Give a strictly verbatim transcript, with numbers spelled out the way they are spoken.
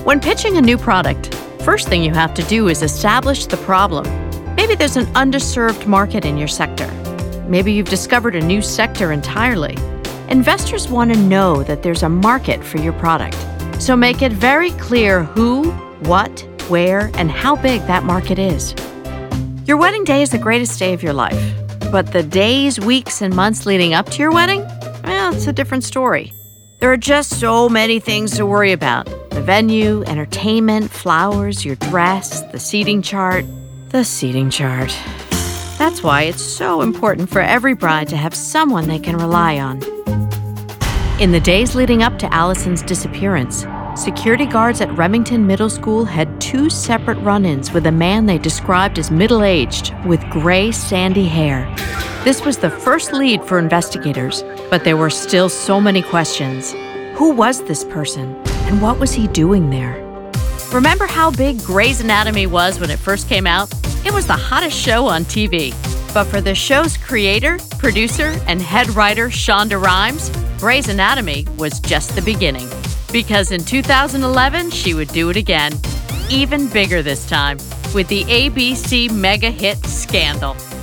When pitching a new product, first thing you have to do is establish the problem. Maybe there's an underserved market in your sector. Maybe you've discovered a new sector entirely. Investors want to know that there's a market for your product. So make it very clear who, what, where, and how big that market is. Your wedding day is the greatest day of your life. But the days, weeks, and months leading up to your wedding, well, it's a different story. There are just so many things to worry about. The venue, entertainment, flowers, your dress, the seating chart. The seating chart. That's why it's so important for every bride to have someone they can rely on. In the days leading up to Allison's disappearance, security guards at Remington Middle School had two separate run-ins with a man they described as middle-aged with gray, sandy hair. This was the first lead for investigators, but there were still so many questions. Who was this person, and what was he doing there? Remember how big Grey's Anatomy was when it first came out? It was the hottest show on T V. But for the show's creator, producer, and head writer Shonda Rhimes, Grey's Anatomy was just the beginning. Because in two thousand eleven, she would do it again, even bigger this time, with the A B C mega hit Scandal.